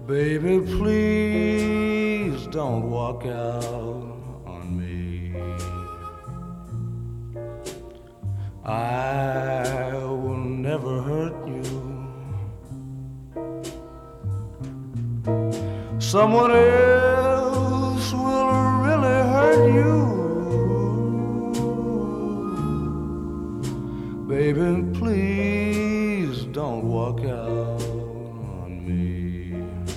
Baby, please don't walk out on me. I will never hurt you. Someone else will really hurt you. Baby, please don't walk out on me.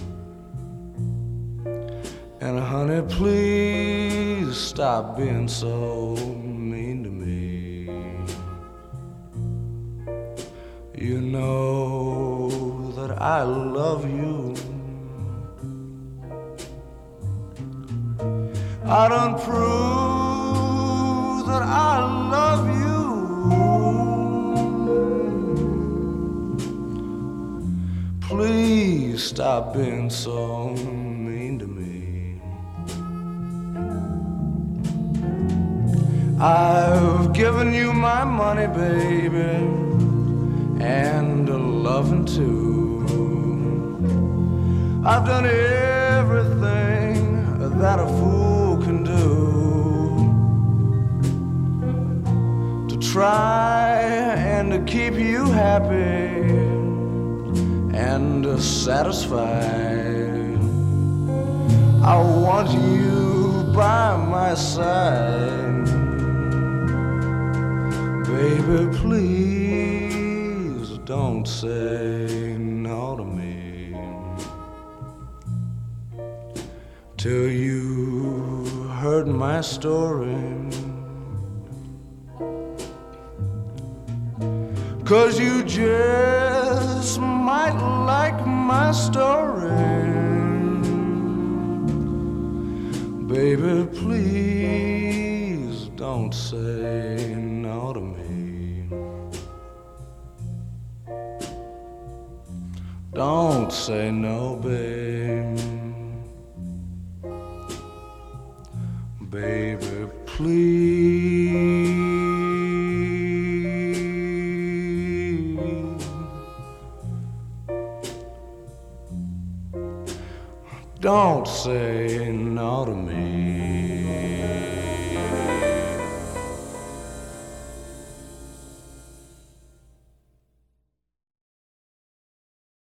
And honey, please stop being so mean to me. You know that I love you. I done proved that I love you. Please stop being so mean to me. I've given you my money, baby, and a loving too. I've done everything that a fool can do to try and to keep you happy and satisfied. I want you by my side. Baby, please don't say no to me till you heard my story. 'Cause you just might like my story. Baby, please don't say no to me. Don't say no, babe. Baby, please. Don't say no to me.